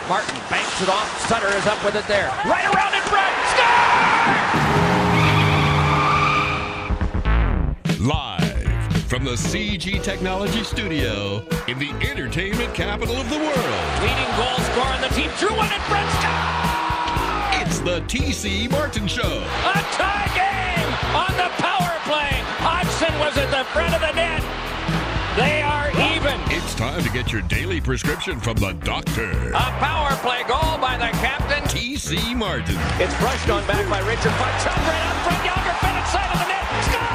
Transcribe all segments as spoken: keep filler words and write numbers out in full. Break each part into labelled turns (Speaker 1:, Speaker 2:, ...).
Speaker 1: Martin banks it off. Sutter is up with it there. Right around in front. Score!
Speaker 2: Live from the C G Technology Studio in the entertainment capital of the world.
Speaker 1: Leading goal scorer on the team. Drew one in front. Score!
Speaker 2: It's the T C Martin Show.
Speaker 1: A tie game on the power play. Hodgson was at the front of the net. They are even.
Speaker 2: It's time to get your daily prescription from the doctor.
Speaker 1: A power play goal by the captain.
Speaker 2: T C Martin.
Speaker 1: It's brushed on back by Richard. Fights up right up front. Younger fed inside of the net.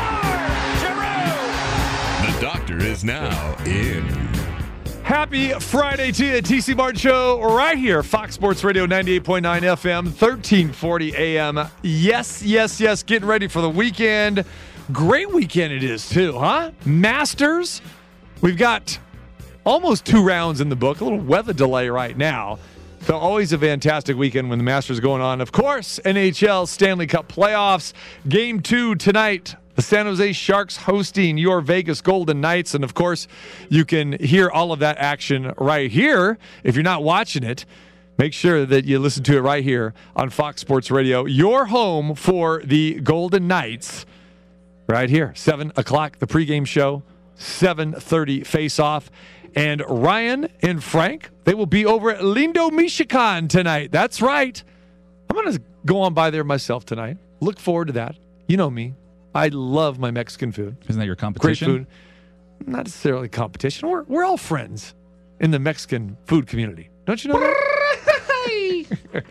Speaker 1: Score! Giroux!
Speaker 2: The doctor is now in.
Speaker 3: Happy Friday to you, the T C Martin Show, right here, Fox Sports Radio ninety-eight point nine F M, thirteen forty A M. Yes, yes, yes, getting ready for the weekend. Great weekend it is, too, huh? Masters. We've got almost two rounds in the book, a little weather delay right now. So always a fantastic weekend when the Masters are going on. Of course, N H L Stanley Cup playoffs. Game two tonight. The San Jose Sharks hosting your Vegas Golden Knights. And, of course, you can hear all of that action right here. If you're not watching it, make sure that you listen to it right here on Fox Sports Radio. Your home for the Golden Knights right here. seven o'clock, the pregame show. seven thirty face-off. And Ryan and Frank, they will be over at Lindo Michigan tonight. That's right. I'm going to go on by there myself tonight. Look forward to that. You know me. I love my Mexican food.
Speaker 4: Isn't that your competition?
Speaker 3: Great food. Not necessarily competition. We're, we're all friends in the Mexican food community. Don't you know that?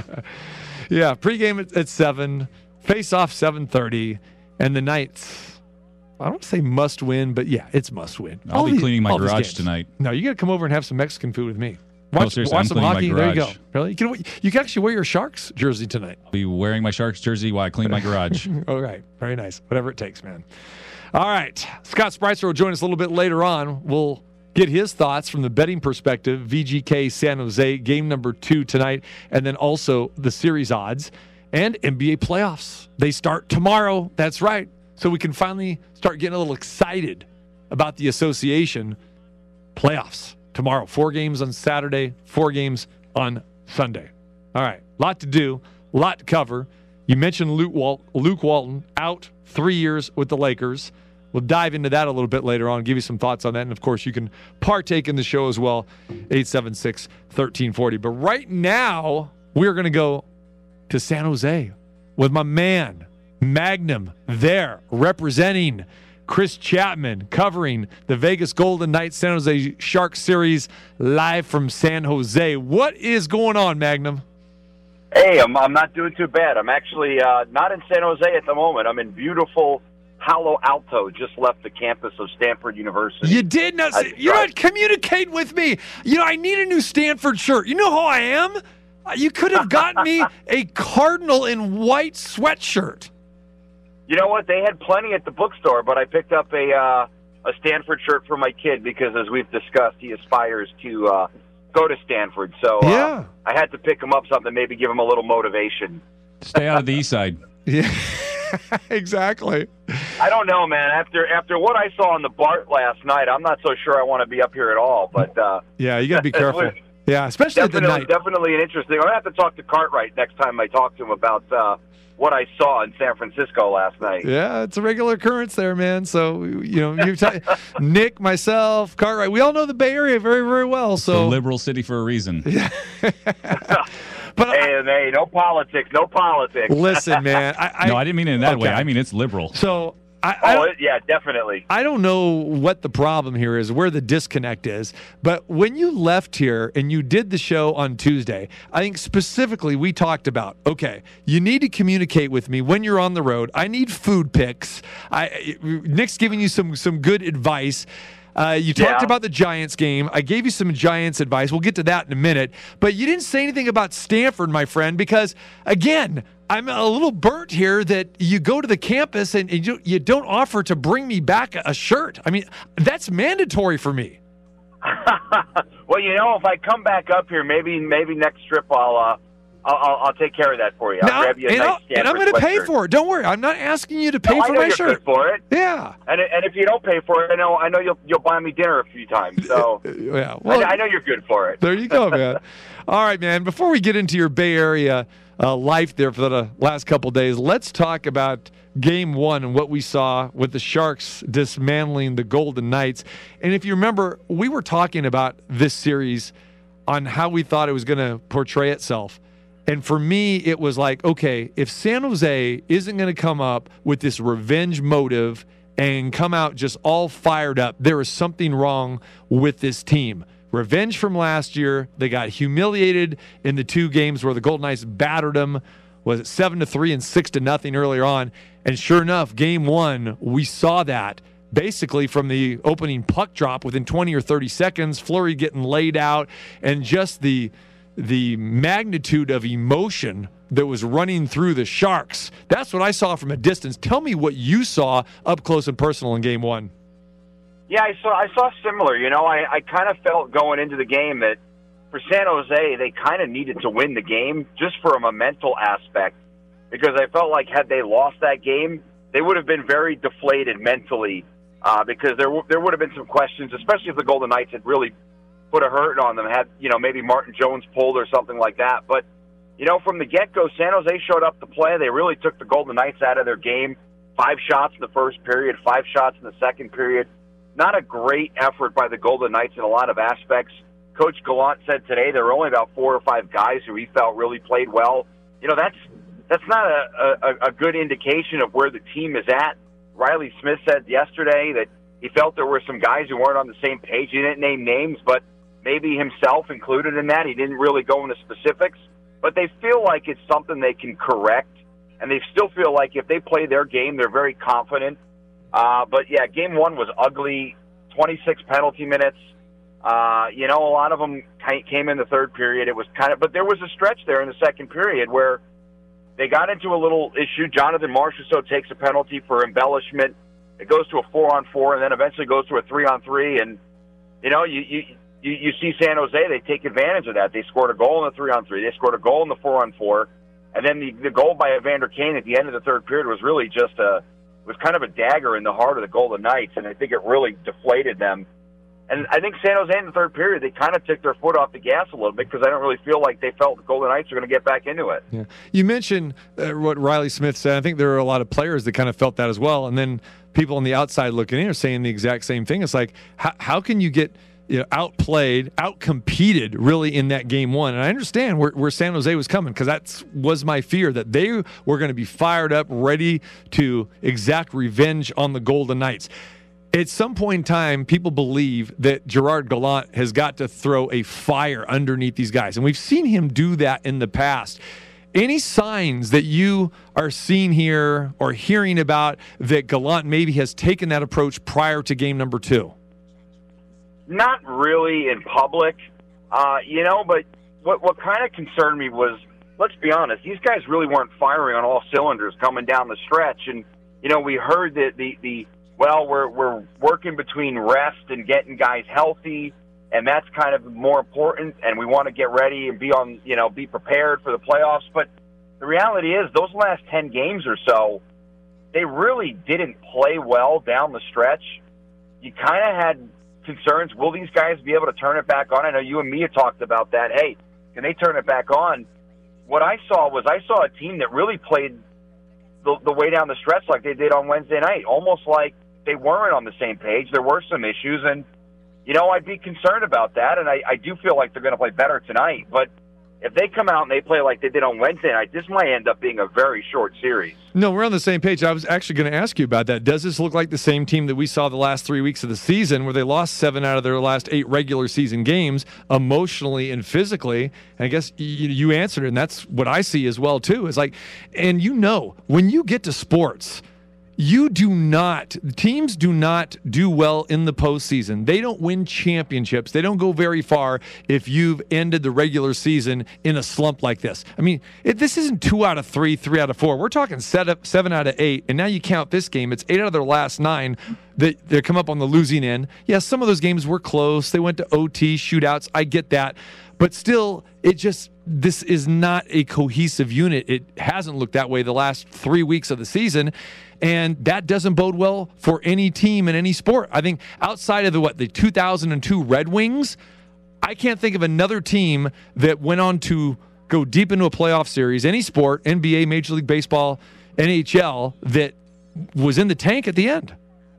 Speaker 3: Yeah, pregame at, at seven, face-off seven thirty, and the Knights, I don't want to say must win, but yeah, it's must win.
Speaker 4: I'll
Speaker 3: all
Speaker 4: be
Speaker 3: these,
Speaker 4: cleaning my garage
Speaker 3: games.
Speaker 4: tonight.
Speaker 3: No, you got to come over and have some Mexican food with me. Watch,
Speaker 4: no, seriously,
Speaker 3: watch
Speaker 4: I'm
Speaker 3: some
Speaker 4: cleaning
Speaker 3: hockey.
Speaker 4: my
Speaker 3: There you
Speaker 4: garage.
Speaker 3: go. Really? You can, you can actually wear your Sharks jersey tonight.
Speaker 4: I'll be wearing my Sharks jersey while I clean my garage.
Speaker 3: All right. Very nice. Whatever it takes, man. All right. Scott Spreitzer will join us a little bit later on. We'll get his thoughts from the betting perspective. V G K San Jose, game number two tonight, and then also the series odds and N B A playoffs. They start tomorrow. That's right. So we can finally start getting a little excited about the association playoffs tomorrow. Four games on Saturday, four games on Sunday. All right. Lot to do, lot to cover. You mentioned Luke, Wal- Luke Walton out three years with the Lakers. We'll dive into that a little bit later on, give you some thoughts on that. And, of course, you can partake in the show as well, eight seven six, one three four zero. But right now, we're going to go to San Jose with my man, Magnum, there representing Chris Chapman, covering the Vegas Golden Knights San Jose Sharks series live from San Jose. What is going on, Magnum?
Speaker 5: Hey, I'm, I'm not doing too bad. I'm actually uh, not in San Jose at the moment. I'm in beautiful Palo Alto, just left the campus of Stanford University.
Speaker 3: You did not. You're not communicating with me. You know, I need a new Stanford shirt. You know how I am? You could have gotten me a Cardinal in white sweatshirt.
Speaker 5: You know what? They had plenty at the bookstore, but I picked up a uh, a Stanford shirt for my kid because, as we've discussed, he aspires to uh, go to Stanford. So uh,
Speaker 3: yeah.
Speaker 5: I had to pick him up something, maybe give him a little motivation.
Speaker 4: Stay out of the east side.
Speaker 3: Yeah, exactly.
Speaker 5: I don't know, man. After after what I saw on the BART last night, I'm not so sure I want to be up here at all. But uh,
Speaker 3: yeah, you got to be careful. Yeah, especially at the
Speaker 5: definitely,
Speaker 3: night.
Speaker 5: definitely an interesting. I'm gonna have to talk to Cartwright next time I talk to him about uh, what I saw in San Francisco last night.
Speaker 3: Yeah, it's a regular occurrence there, man. So you know, you t- Nick, myself, Cartwright, we all know the Bay Area very, very well. So
Speaker 4: it's a liberal city for a reason.
Speaker 3: Yeah. But
Speaker 5: hey,
Speaker 3: I,
Speaker 5: hey, no politics, no politics.
Speaker 3: Listen, man. I, I,
Speaker 4: no, I didn't mean it in that
Speaker 3: okay.
Speaker 4: way. I mean it's liberal.
Speaker 3: So. I,
Speaker 5: oh,
Speaker 3: I,
Speaker 5: it, yeah, definitely.
Speaker 3: I don't know what the problem here is, where the disconnect is, but when you left here and you did the show on Tuesday, I think specifically we talked about, okay, you need to communicate with me when you're on the road. I need food picks. I, Nick's giving you some some good advice. Uh, you talked
Speaker 5: yeah.
Speaker 3: about the Giants game. I gave you some Giants advice. We'll get to that in a minute. But you didn't say anything about Stanford, my friend, because, again, I'm a little burnt here that you go to the campus and you, you don't offer to bring me back a shirt. I mean, that's mandatory for me.
Speaker 5: Well, you know, if I come back up here, maybe maybe next trip I'll uh, I'll, I'll, I'll take care of that for you. I'll
Speaker 3: Now,
Speaker 5: grab you a
Speaker 3: and,
Speaker 5: nice
Speaker 3: I'll- and I'm
Speaker 5: Stanford
Speaker 3: going to pay
Speaker 5: sweatshirt.
Speaker 3: for it. Don't worry. I'm not asking you to pay
Speaker 5: No, I
Speaker 3: for
Speaker 5: know
Speaker 3: my
Speaker 5: you're
Speaker 3: shirt.
Speaker 5: good for it.
Speaker 3: Yeah.
Speaker 5: And and if you don't pay for it, I know I know you'll you'll buy me dinner a few times. So
Speaker 3: Yeah. Well,
Speaker 5: I, I know you're good for it.
Speaker 3: there you go, man. All right, man. Before we get into your Bay Area uh, life there for the last couple days, let's talk about Game One and what we saw with the Sharks dismantling the Golden Knights. And if you remember, we were talking about this series on how we thought it was going to portray itself. And for me, it was like, okay, if San Jose isn't going to come up with this revenge motive and come out just all fired up, there is something wrong with this team. Revenge from last year. They got humiliated in the two games where the Golden Knights battered them. Was it seven to three and six to nothing earlier on? And sure enough, game one, we saw that basically from the opening puck drop within twenty or thirty seconds, Fleury getting laid out, and just the the magnitude of emotion that was running through the Sharks. That's what I saw from a distance. Tell me what you saw up close and personal in game one.
Speaker 5: Yeah, I saw I saw similar. You know, I, I kind of felt going into the game that for San Jose, they kind of needed to win the game just from a mental aspect, because I felt like had they lost that game, they would have been very deflated mentally, uh, because there w- there would have been some questions, especially if the Golden Knights had really put a hurt on them, had, you know, maybe Martin Jones pulled or something like that. But, you know, from the get-go, San Jose showed up to play. They really took the Golden Knights out of their game. Five shots in the first period, five shots in the second period. Not a great effort by the Golden Knights in a lot of aspects. Coach Gallant said today there were only about four or five guys who he felt really played well. You know, that's that's not a, a, a good indication of where the team is at. Riley Smith said yesterday that he felt there were some guys who weren't on the same page. He didn't name names, but maybe himself included in that. He didn't really go into specifics. But they feel like it's something they can correct, and they still feel like if they play their game, they're very confident. Uh, but, yeah, game one was ugly, twenty-six penalty minutes. Uh, you know, a lot of them came in the third period. It was kind of, but there was a stretch there in the second period where they got into a little issue. Jonathan Marchessault takes a penalty for embellishment. It goes to a four-on-four, and then eventually goes to a three-on-three. And, you know, you, you you you see San Jose, they take advantage of that. They scored a goal in the three-on-three. They scored a goal in the four-on-four. And then the, the goal by Evander Kane at the end of the third period was really just a, it was kind of a dagger in the heart of the Golden Knights, and I think it really deflated them. And I think San Jose in the third period, they kind of took their foot off the gas a little bit, because I don't really feel like they felt the Golden Knights were going to get back into it.
Speaker 3: Yeah. You mentioned uh, what Riley Smith said. I think there are a lot of players that kind of felt that as well. And then people on the outside looking in are saying the exact same thing. It's like, how, how can you get you know, outplayed, outcompeted really in that game one? And I understand where, where San Jose was coming, because that was my fear, that they were going to be fired up, ready to exact revenge on the Golden Knights. At some point in time, people believe that Gerard Gallant has got to throw a fire underneath these guys. And we've seen him do that in the past. Any signs that you are seeing here or hearing about that Gallant maybe has taken that approach prior to game number two?
Speaker 5: Not really in public, uh, you know, but what, what kind of concerned me was, let's be honest, these guys really weren't firing on all cylinders coming down the stretch. And, you know, we heard that the, the well, we're we're working between rest and getting guys healthy, and that's kind of more important, and we want to get ready and be on, you know, be prepared for the playoffs. But the reality is, those last ten games or so, they really didn't play well down the stretch. You kind of had concerns, will these guys be able to turn it back on? I know you and me had talked about that. Hey, can they turn it back on? What I saw was I saw a team that really played the, the way down the stretch like they did on Wednesday night, almost like they weren't on the same page. There were some issues, and, you know, I'd be concerned about that, and I, I do feel like they're going to play better tonight. But if they come out and they play like they did on Wednesday night, this might end up being a very short series.
Speaker 3: No, we're on the same page. I was actually going to ask you about that. Does this look like the same team that we saw the last three weeks of the season, where they lost seven out of their last eight regular season games, emotionally and physically? And I guess you, you answered it, and that's what I see as well, too. Is like, and you know, when you get to sports, you do not, teams do not do well in the postseason. They don't win championships. They don't go very far if you've ended the regular season in a slump like this. I mean, it, this isn't two out of three, three out of four. We're talking set up seven out of eight, and now you count this game. It's eight out of their last nine that they come up on the losing end. Yes, some of those games were close. They went to O T, shootouts. I get that. But still, it just, this is not a cohesive unit. It hasn't looked that way the last three weeks of the season, and that doesn't bode well for any team in any sport. I think outside of the, what, the two thousand two Red Wings, I can't think of another team that went on to go deep into a playoff series, any sport, N B A, Major League Baseball, N H L, that was in the tank at the end.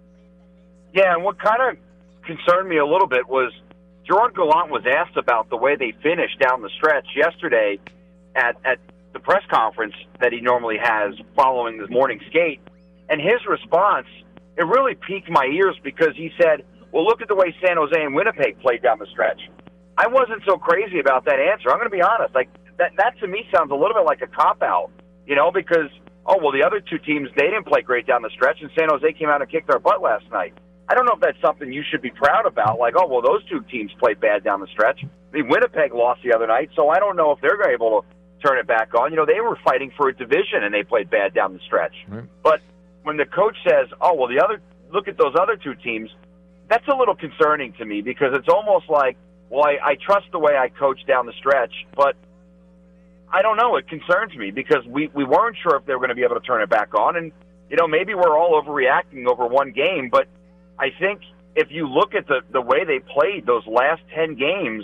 Speaker 5: Yeah, and what kind of concerned me a little bit was Gerard Gallant was asked about the way they finished down the stretch yesterday at, at the press conference that he normally has following the morning skate. And his response, it really piqued my ears because he said, well, look at the way San Jose and Winnipeg played down the stretch. I wasn't so crazy about that answer. I'm going to be honest. Like that, that to me sounds a little bit like a cop-out, you know, because, oh, well, the other two teams, they didn't play great down the stretch, and San Jose came out and kicked our butt last night. I don't know if that's something you should be proud about, like, oh, well, those two teams played bad down the stretch. I mean, Winnipeg lost the other night, so I don't know if they're able to turn it back on. You know, they were fighting for a division, and they played bad down the stretch. Right. But when the coach says, oh, well, the other look at those other two teams, that's a little concerning to me because it's almost like, well, I, I trust the way I coach down the stretch, but I don't know. It concerns me because we, we weren't sure if they were going to be able to turn it back on. And, you know, maybe we're all overreacting over one game, but I think if you look at the, the way they played those last ten games,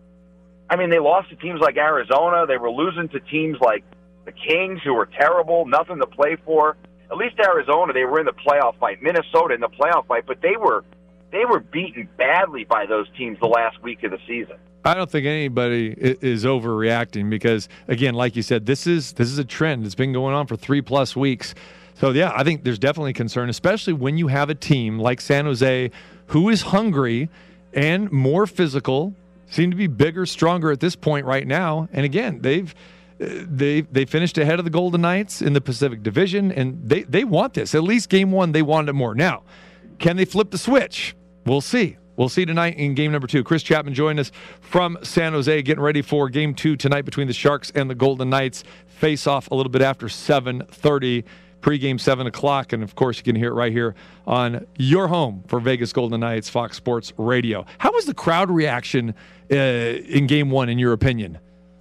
Speaker 5: I mean, they lost to teams like Arizona. They were losing to teams like the Kings, who were terrible, nothing to play for. At least Arizona, they were in the playoff fight. Minnesota in the playoff fight, but they were they were beaten badly by those teams the last week of the season.
Speaker 3: I don't think anybody is overreacting because, again, like you said, this is this is a trend. It's been going on for three plus weeks. So, yeah, I think there's definitely concern, especially when you have a team like San Jose who is hungry and more physical, seem to be bigger, stronger at this point right now. And, again, they've they they finished ahead of the Golden Knights in the Pacific Division, and they, they want this. At least game one, they wanted it more. Now, can they flip the switch? We'll see. We'll see tonight in game number two. Chris Chapman joined us from San Jose, getting ready for game two tonight between the Sharks and the Golden Knights. Face off a little bit after seven thirty. Pregame seven o'clock, and of course you can hear it right here on your home for Vegas Golden Knights, Fox Sports Radio. How was the crowd reaction uh, in game one, in your opinion?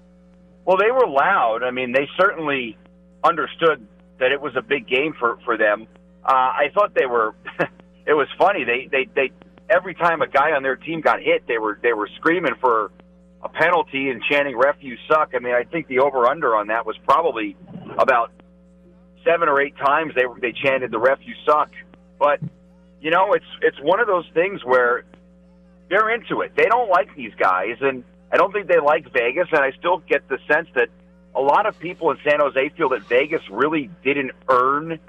Speaker 5: Well, they were loud. I mean, they certainly understood that it was a big game for, for them. Uh, I thought they were – it was funny. They, they, they every time a guy on their team got hit, they were they were screaming for a penalty and chanting, "Ref, you suck." I mean, I think the over-under on that was probably about – seven or eight times they they chanted the ref you suck. But you know, it's it's one of those things where they're into it. They don't like these guys, and I don't think they like Vegas, and I still get the sense that a lot of people in San Jose feel that Vegas really didn't earn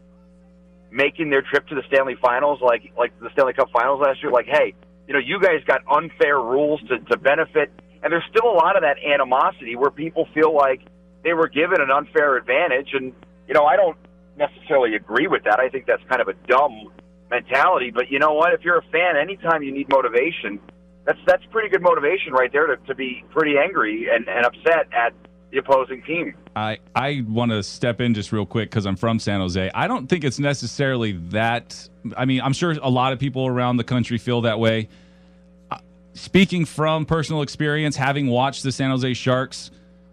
Speaker 5: making their trip to the Stanley Finals, like like the Stanley Cup Finals last year. Like, hey, you know, you guys got unfair rules to, to benefit, and there's still a lot of that animosity where people feel like they were given an unfair advantage, and you know, I don't necessarily agree with that. I think that's kind of a dumb mentality. But you know what? If you're a fan, anytime you need motivation, that's that's pretty good motivation right there to, to be pretty angry and, and upset at the opposing team.
Speaker 4: I, I want to step in just real quick because I'm from San Jose. I don't think it's necessarily that. I mean, I'm sure a lot of people around the country feel that way. Uh, speaking from personal experience, having watched the San Jose Sharks,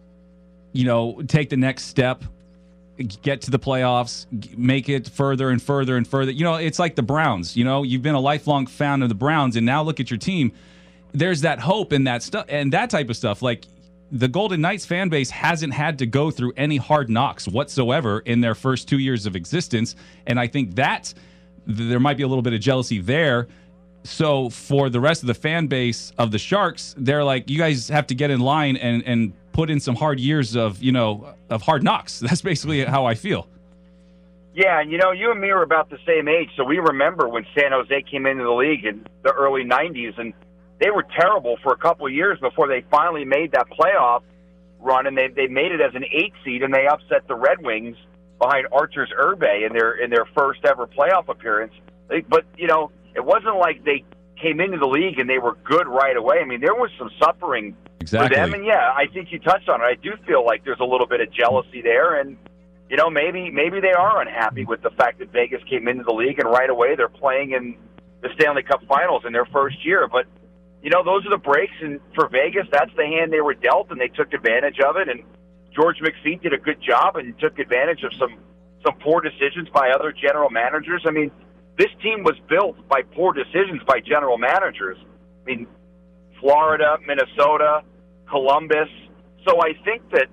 Speaker 4: you know, take the next step, get to the playoffs, make it further and further and further. You know, it's like the Browns. You know, you've been a lifelong fan of the Browns, and now look at your team. There's that hope and that stuff and that type of stuff. Like the Golden Knights fan base hasn't had to go through any hard knocks whatsoever in their first two years of existence, and I think that there might be a little bit of jealousy there. So for the rest of the fan base of the Sharks, they're like, you guys have to get in line and and put in some hard years of, you know, of hard knocks. That's basically how I feel.
Speaker 5: Yeah, and you know, you and me are about the same age, so we remember when San Jose came into the league in the early nineties, and they were terrible for a couple of years before they finally made that playoff run, and they they made it as an eight seed, and they upset the Red Wings behind Arturs Irbe in their in their first ever playoff appearance. They, but you know, it wasn't like they came into the league and they were good right away. I mean, there was some suffering
Speaker 4: exactly.
Speaker 5: for them, and yeah, I think you touched on it. I do feel like there's a little bit of jealousy there, and you know, maybe maybe they are unhappy with the fact that Vegas came into the league and right away they're playing in the Stanley Cup Finals in their first year. But you know, those are the breaks, and for Vegas, that's the hand they were dealt, and they took advantage of it. And George McPhee did a good job and took advantage of some some poor decisions by other general managers. I mean, this team was built by poor decisions by general managers. I mean, Florida, Minnesota, Columbus. So I think that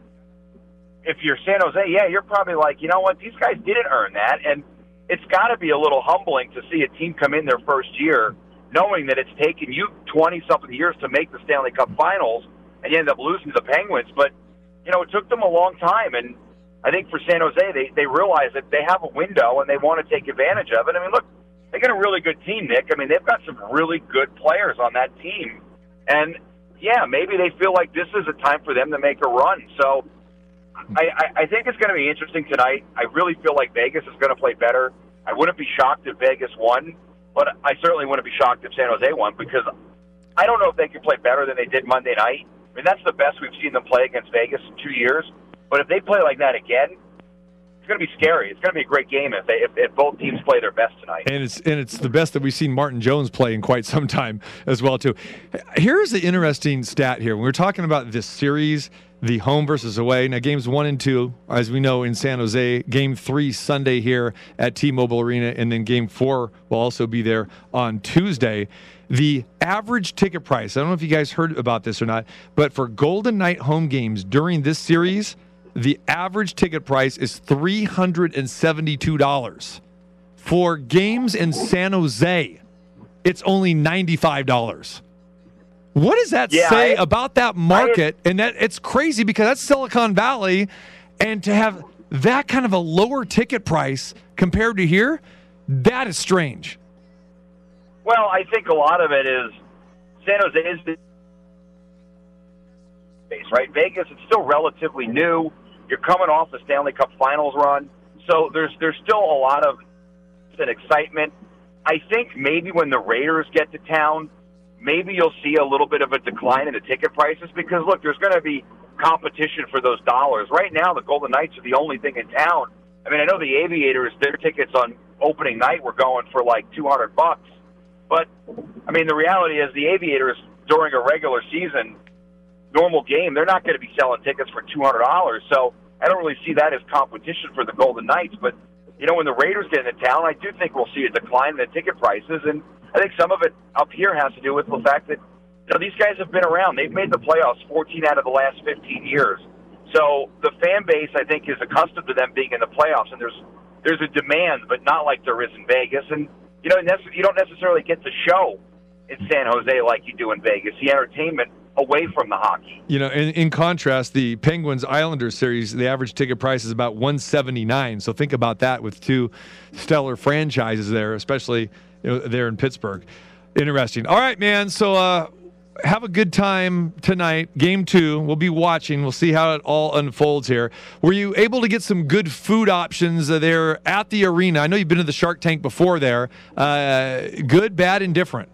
Speaker 5: if you're San Jose, yeah, you're probably like, you know what, these guys didn't earn that. And it's got to be a little humbling to see a team come in their first year knowing that it's taken you twenty-something years to make the Stanley Cup Finals, and you end up losing to the Penguins. But, you know, it took them a long time. And I think for San Jose, they, they realize that they have a window and they want to take advantage of it. I mean, look, they got a really good team, Nick. I mean, they've got some really good players on that team. And, yeah, maybe they feel like this is a time for them to make a run. So I, I, I think it's going to be interesting tonight. I really feel like Vegas is going to play better. I wouldn't be shocked if Vegas won, but I certainly wouldn't be shocked if San Jose won, because I don't know if they can play better than they did Monday night. I mean, that's the best we've seen them play against Vegas in two years. But if they play like that again, it's going to be scary. It's going to be a great game if, they, if if both teams play their best tonight.
Speaker 3: And it's and it's the best that we've seen Martin Jones play in quite some time as well, too. Here's the interesting stat here. When we're talking about this series, the home versus away. Now, games one and two, as we know, in San Jose. Game three Sunday here at T-Mobile Arena, and then game four will also be there on Tuesday. The average ticket price, I don't know if you guys heard about this or not, but for Golden Knight home games during this series, the average ticket price is three hundred seventy-two dollars. For games in San Jose, it's only ninety-five dollars. What does that
Speaker 5: yeah,
Speaker 3: say
Speaker 5: I,
Speaker 3: about that market? I, and that it's crazy because that's Silicon Valley, and to have that kind of a lower ticket price compared to here, that is strange.
Speaker 5: Well, I think a lot of it is San Jose is the base, right? Vegas, it's still relatively new. You're coming off the Stanley Cup Finals run, so there's there's still a lot of excitement. I think maybe when the Raiders get to town, maybe you'll see a little bit of a decline in the ticket prices because, look, there's going to be competition for those dollars. Right now, the Golden Knights are the only thing in town. I mean, I know the Aviators, their tickets on opening night were going for like two hundred bucks. But, I mean, the reality is the Aviators, during a regular season, normal game, they're not going to be selling tickets for two hundred dollars. So I don't really see that as competition for the Golden Knights. But, you know, when the Raiders get into town, I do think we'll see a decline in the ticket prices. And I think some of it up here has to do with the fact that, you know, these guys have been around. They've made the playoffs fourteen out of the last fifteen years. So the fan base, I think, is accustomed to them being in the playoffs. And there's there's a demand, but not like there is in Vegas. And, you know, you don't necessarily get the show in San Jose like you do in Vegas, the entertainment away from the hockey.
Speaker 3: You know, in, in contrast, the Penguins-Islanders series, the average ticket price is about one seventy-nine. So think about that with two stellar franchises there, especially, you know, there in Pittsburgh. Interesting. All right, man. So uh, have a good time tonight. Game two. We'll be watching. We'll see how it all unfolds here. Were you able to get some good food options there at the arena? I know you've been to the Shark Tank before there. Uh, good, bad, and different.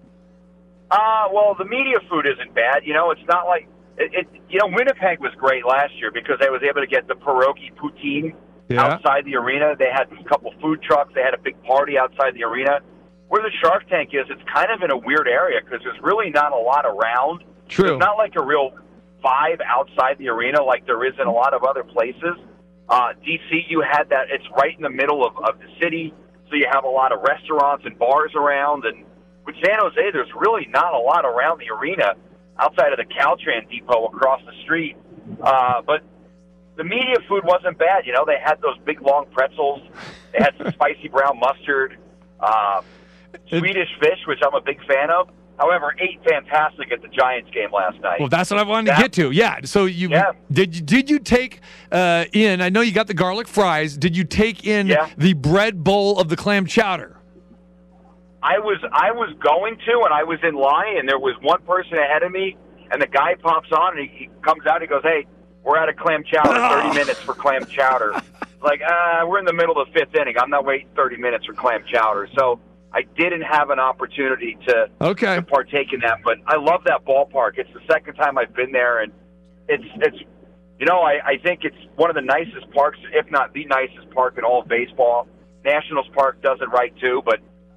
Speaker 5: Uh, well, the media food isn't bad. You know, it's not like it, it. You know, Winnipeg was great last year because I was able to get the pierogi poutine
Speaker 3: yeah.
Speaker 5: outside the arena. They had a couple food trucks. They had a big party outside the arena. Where the Shark Tank is, it's kind of in a weird area because there's really not a lot around.
Speaker 3: True.
Speaker 5: There's not like a real vibe outside the arena like there is in a lot of other places. Uh, D C, you had that. It's right in the middle of, of the city, so you have a lot of restaurants and bars around. And with San Jose, there's really not a lot around the arena outside of the Caltrans depot across the street. Uh, but the media food wasn't bad. You know, they had those big, long pretzels. They had some spicy brown mustard, uh, Swedish fish, which I'm a big fan of. However, ate fantastic at the Giants game last night.
Speaker 3: Well, that's what I wanted
Speaker 5: that,
Speaker 3: to get to. Yeah. So you
Speaker 5: yeah.
Speaker 3: did you did you take uh, in? I know you got the garlic fries. Did you take in
Speaker 5: yeah.
Speaker 3: the bread bowl of the clam chowder?
Speaker 5: I was I was going to, and I was in line, and there was one person ahead of me, and the guy pops on, and he, he comes out, and he goes, "Hey, we're out of clam chowder. thirty minutes for clam chowder." Like, uh, we're in the middle of the fifth inning. I'm not waiting thirty minutes for clam chowder. So I didn't have an opportunity to,
Speaker 3: okay.
Speaker 5: to partake in that, but I love that ballpark. It's the second time I've been there, and it's it's you know I, I think it's one of the nicest parks, if not the nicest park in all of baseball. Nationals Park does it right too, but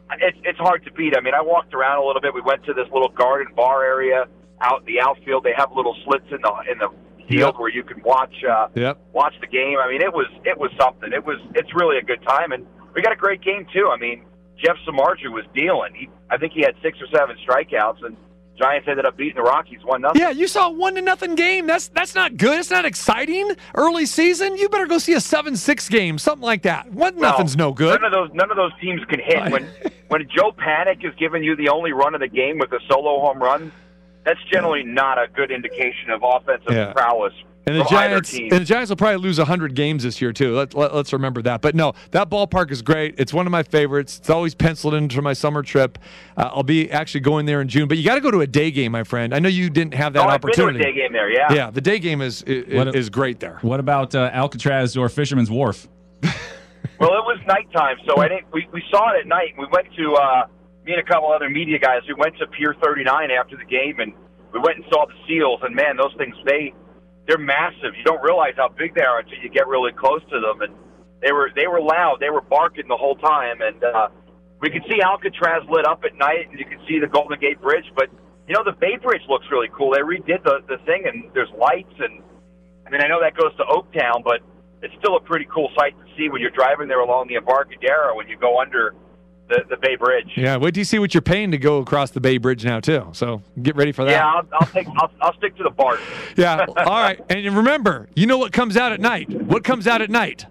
Speaker 5: it's it's hard to beat. I mean, I walked around a little bit. We went to this little garden bar area out in the outfield. They have little slits in the in the field
Speaker 3: Yep.
Speaker 5: where you can watch uh,
Speaker 3: Yep.
Speaker 5: watch the game. I mean, it was it was something. It was it's really a good time, and we got a great game too. I mean, Jeff Samardzija was dealing. He, I think he had six or seven strikeouts, and Giants ended up beating the Rockies one nothing.
Speaker 3: Yeah, you saw a one to nothing game. That's that's not good. It's not exciting. Early season, you better go see a seven six game, something like that. One
Speaker 5: Well,
Speaker 3: nothing's no good.
Speaker 5: None of those none of those teams can hit. When when Joe Panic is giving you the only run of the game with a solo home run, that's generally not a good indication of offensive
Speaker 3: Yeah.
Speaker 5: prowess.
Speaker 3: And the
Speaker 5: from either
Speaker 3: Giants,
Speaker 5: team.
Speaker 3: and the Giants will probably lose one hundred games this year too. Let, let, let's remember that. But no, that ballpark is great. It's one of my favorites. It's always penciled into my summer trip. Uh, I'll be actually going there in June. But you got to go to a day game, my friend. I know you didn't have that
Speaker 5: oh, I've been to a
Speaker 3: opportunity.
Speaker 5: day game there, yeah.
Speaker 3: Yeah, the day game is is,
Speaker 4: What a-
Speaker 3: is great there.
Speaker 4: What about uh, Alcatraz or Fisherman's Wharf?
Speaker 5: Well, it was nighttime, so I didn't. We, we saw it at night. We went to uh, me and a couple other media guys. We went to Pier thirty-nine after the game, and we went and saw the seals. And man, those things they they're massive. You don't realize how big they are until you get really close to them. And they were they were loud. They were barking the whole time, and uh, we could see Alcatraz lit up at night, and you could see the Golden Gate Bridge. But you know, the Bay Bridge looks really cool. They redid the the thing, and there's lights. And I mean, I know that goes to Oaktown, but it's still a pretty cool sight to see when you're driving there along the Embarcadero when you go under the, the Bay Bridge.
Speaker 3: Yeah, wait till you see what you're paying to go across the Bay Bridge now too. So get ready for that.
Speaker 5: Yeah, I'll, I'll take. I'll, I'll stick to the BART.
Speaker 3: Yeah. All right. And remember, you know what comes out at night? What comes out at night?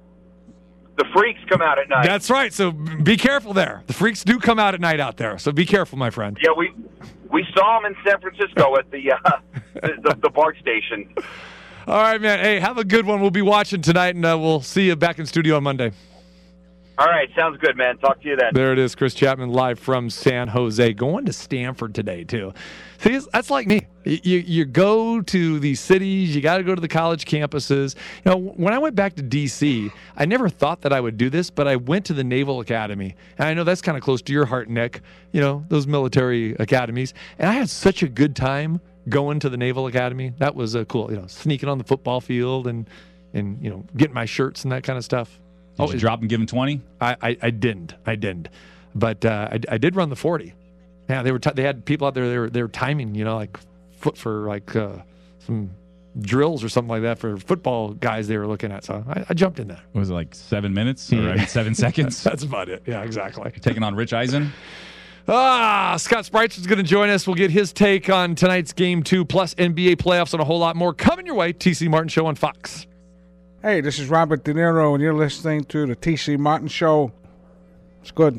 Speaker 5: The freaks come out at night.
Speaker 3: That's right. So be careful there. The freaks do come out at night out there. So be careful, my friend.
Speaker 5: yeah, we we saw them in San Francisco at the uh, the, the, the BART station.
Speaker 3: All right, man. Hey, have a good one. We'll be watching tonight, and uh, we'll see you back in studio on Monday.
Speaker 5: All right, sounds good, man. Talk to you then.
Speaker 3: There it is, Chris Chapman live from San Jose, going to Stanford today too. See, that's like me. You you go to these cities, you got to go to the college campuses. You know, when I went back to D C, I never thought that I would do this, but I went to the Naval Academy, and I know that's kind of close to your heart, Nick. You know, those military academies, and I had such a good time going to the Naval Academy. That was uh, cool. You know, sneaking on the football field and and you know getting my shirts and that kind of stuff.
Speaker 4: Did you drop and give him twenty?
Speaker 3: I, I, I didn't. I didn't. But uh, I, I did run the forty. Yeah, they were. T- they had people out there. They were. They were timing. You know, like foot for like uh, some drills or something like that for football guys they were looking at. So I, I jumped in there.
Speaker 4: What was it, like seven minutes or I mean, seven seconds?
Speaker 3: That's about it. Yeah, exactly.
Speaker 4: Taking on Rich Eisen.
Speaker 3: Ah, Scott Spreitzer is going to join us. We'll get his take on tonight's game two, plus N B A playoffs and a whole lot more coming your way. T C Martin Show on Fox.
Speaker 6: Hey, this is Robert De Niro, and you're listening to the T C Martin Show. It's good.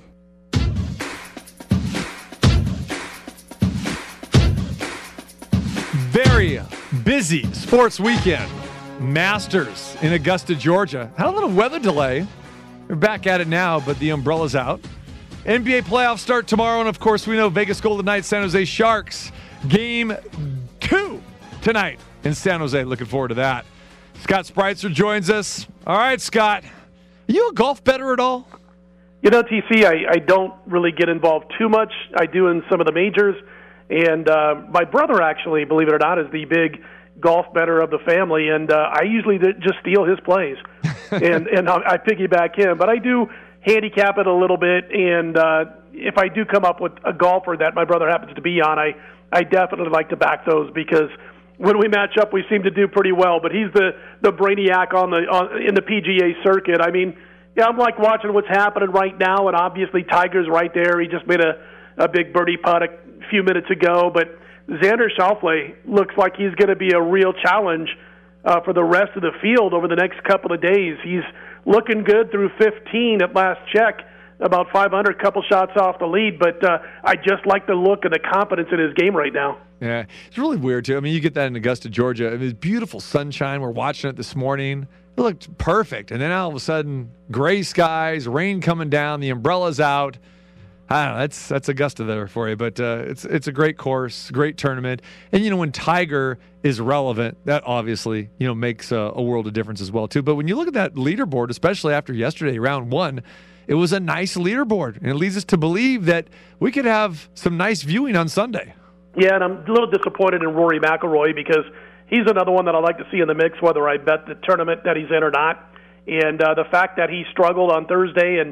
Speaker 3: Very busy sports weekend. Masters in Augusta, Georgia. Had a little weather delay. We're back at it now, but the umbrella's out. N B A playoffs start tomorrow, and of course, we know Vegas Golden Knights, San Jose Sharks. Game two tonight in San Jose. Looking forward to that. Scott Spreitzer joins us. All right, Scott. Are you a golf bettor at all?
Speaker 7: You know, T C, I, I don't really get involved too much. I do in some of the majors. And uh, my brother, actually, believe it or not, is the big golf bettor of the family. And uh, I usually just steal his plays. and and I, I piggyback him. But I do handicap it a little bit. And uh, if I do come up with a golfer that my brother happens to be on, I, I definitely like to back those because when we match up, we seem to do pretty well. But he's the, the brainiac on the on, in the P G A circuit. I mean, yeah, I'm like watching what's happening right now, and obviously Tiger's right there. He just made a, a big birdie putt a few minutes ago. But Xander Schauffele looks like he's going to be a real challenge uh, for the rest of the field over the next couple of days. He's looking good through fifteen at last check, about five hundred, couple shots off the lead. But uh, I just like the look and the confidence in his game right now.
Speaker 3: Yeah, it's really weird, too. I mean, you get that in Augusta, Georgia. I mean, it's beautiful sunshine. We're watching it this morning. It looked perfect. And then all of a sudden, gray skies, rain coming down, the umbrella's out. I don't know. That's that's Augusta there for you. But uh, it's it's a great course, great tournament. And, you know, when Tiger is relevant, that obviously, you know, makes a, a world of difference as well, too. But when you look at that leaderboard, especially after yesterday, round one, it was a nice leaderboard. And it leads us to believe that we could have some nice viewing on Sunday.
Speaker 7: Yeah, and I'm a little disappointed in Rory McIlroy because he's another one that I like to see in the mix, whether I bet the tournament that he's in or not. And uh, the fact that he struggled on Thursday and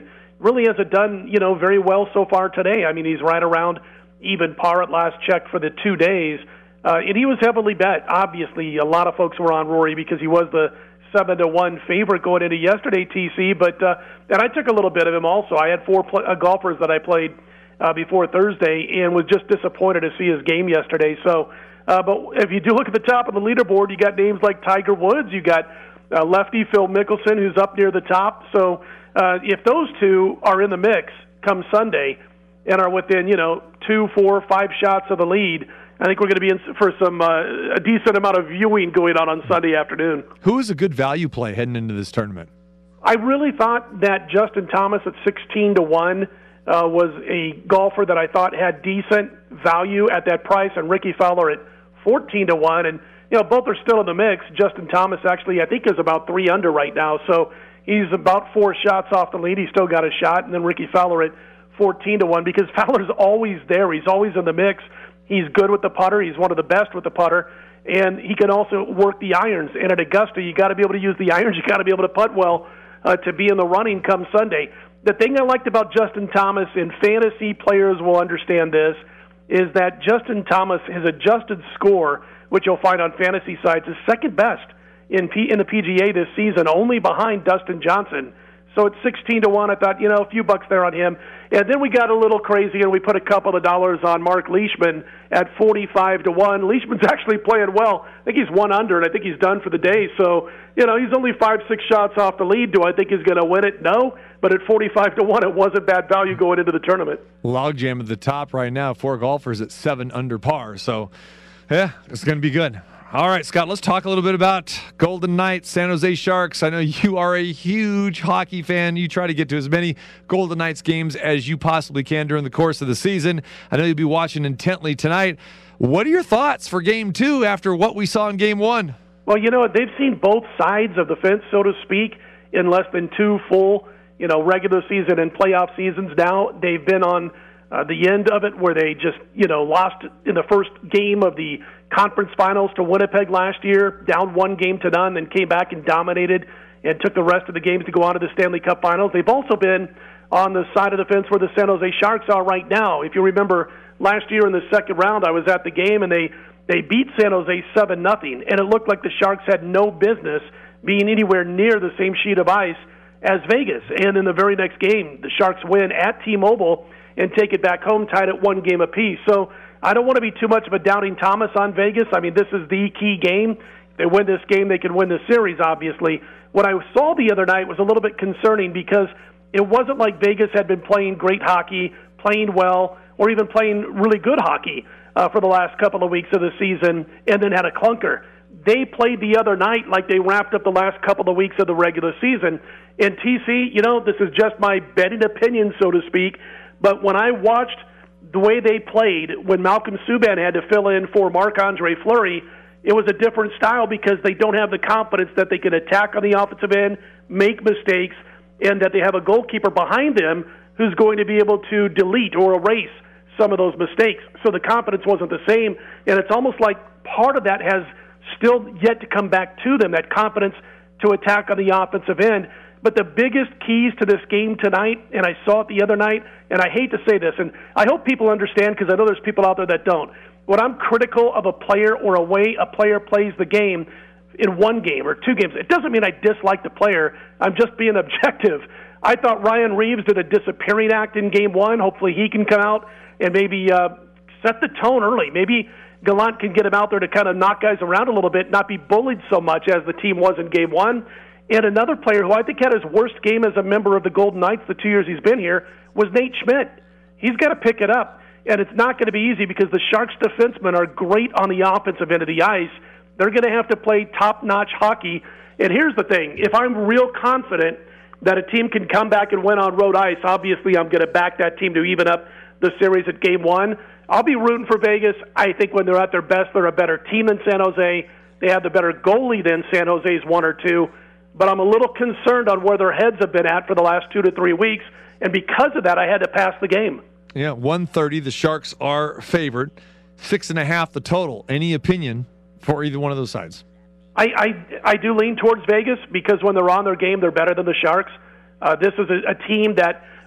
Speaker 7: really hasn't done, you know, very well so far today. I mean, he's right around even par at last check for the two days. Uh, and he was heavily bet. Obviously, a lot of folks were on Rory because he was the seven to one favorite going into yesterday, T C. But uh, and I took a little bit of him also. I had four pl- uh, golfers that I played uh, before Thursday and was just disappointed to see his game yesterday. So, uh, but if you do look at the top of the leaderboard, you got names like Tiger Woods. You got uh, lefty Phil Mickelson, who's up near the top. So uh, if those two are in the mix come Sunday and are within, you know, two, four, five shots of the lead, I think we're going to be in for some uh, a decent amount of viewing going on on Sunday afternoon.
Speaker 3: Who is a good value play heading into this tournament?
Speaker 7: I really thought that Justin Thomas at sixteen to one uh, was a golfer that I thought had decent value at that price, and Ricky Fowler at fourteen to one. And, you know, both are still in the mix. Justin Thomas actually, I think, is about three under right now. So he's about four shots off the lead. He's still got a shot. And then Ricky Fowler at fourteen to one because Fowler's always there. He's always in the mix. He's good with the putter. He's one of the best with the putter. And he can also work the irons. And at Augusta, you got to be able to use the irons. You got to be able to putt well uh, to be in the running come Sunday. The thing I liked about Justin Thomas, and fantasy players will understand this, is that Justin Thomas, his adjusted score, which you'll find on fantasy sites, is second best in P- in the P G A this season, only behind Dustin Johnson. So at sixteen to one, I thought, you know, a few bucks there on him. And then we got a little crazy, and we put a couple of dollars on Mark Leishman at forty-five to one. Leishman's actually playing well. I think he's one under, and I think he's done for the day. So, you know, he's only five, six shots off the lead. Do I think he's going to win it? No. But at forty-five to one, it wasn't bad value going into the tournament.
Speaker 3: Logjam at the top right now. Four golfers at seven under par. So, yeah, it's going to be good. All right, Scott, let's talk a little bit about Golden Knights, San Jose Sharks. I know you are a huge hockey fan. You try to get to as many Golden Knights games as you possibly can during the course of the season. I know you'll be watching intently tonight. What are your thoughts for game two after what we saw in game one?
Speaker 7: Well, you know, they've seen both sides of the fence, so to speak, in less than two full, you know, regular season and playoff seasons now. They've been on uh, the end of it where they just, you know, lost in the first game of the conference finals to Winnipeg last year, down one game to none, then came back and dominated and took the rest of the games to go on to the Stanley Cup Finals. They've also been on the side of the fence where the San Jose Sharks are right now. If you remember last year in the second round, I was at the game, and they, they beat San Jose seven nothing, and it looked like the Sharks had no business being anywhere near the same sheet of ice as Vegas. And in the very next game, the Sharks win at T-Mobile and take it back home tied at one game apiece. So I don't want to be too much of a doubting Thomas on Vegas. I mean, this is the key game. If they win this game, they can win the series, obviously. What I saw the other night was a little bit concerning because it wasn't like Vegas had been playing great hockey, playing well, or even playing really good hockey uh, for the last couple of weeks of the season and then had a clunker. They played the other night like they wrapped up the last couple of weeks of the regular season. And T C, you know, this is just my betting opinion, so to speak, but when I watched the way they played when Malcolm Subban had to fill in for Marc-Andre Fleury, it was a different style because they don't have the confidence that they can attack on the offensive end, make mistakes, and that they have a goalkeeper behind them who's going to be able to delete or erase some of those mistakes. So the confidence wasn't the same, and it's almost like part of that has still yet to come back to them, that confidence to attack on the offensive end. But the biggest keys to this game tonight, and I saw it the other night, and I hate to say this, and I hope people understand because I know there's people out there that don't. When I'm critical of a player or a way a player plays the game in one game or two games, it doesn't mean I dislike the player. I'm just being objective. I thought Ryan Reeves did a disappearing act in game one. Hopefully he can come out and maybe uh, set the tone early. Maybe Gallant can get him out there to kind of knock guys around a little bit, not be bullied so much as the team was in game one. And another player who I think had his worst game as a member of the Golden Knights the two years he's been here was Nate Schmidt. He's got to pick it up, and it's not going to be easy because the Sharks defensemen are great on the offensive end of the ice. They're going to have to play top-notch hockey. And here's the thing. If I'm real confident that a team can come back and win on road ice, obviously I'm going to back that team to even up the series at game one. I'll be rooting for Vegas. I think when they're at their best, they're a better team than San Jose. They have the better goalie than San Jose's one or two. But I'm a little concerned on where their heads have been at for the last two to three weeks, and because of that, I had to pass the game.
Speaker 3: Yeah, one thirty, the Sharks are favored. Six and a half the total. Any opinion for either one of those sides?
Speaker 7: I, I, I do lean towards Vegas because when they're on their game, they're better than the Sharks. Uh, this is a, a team that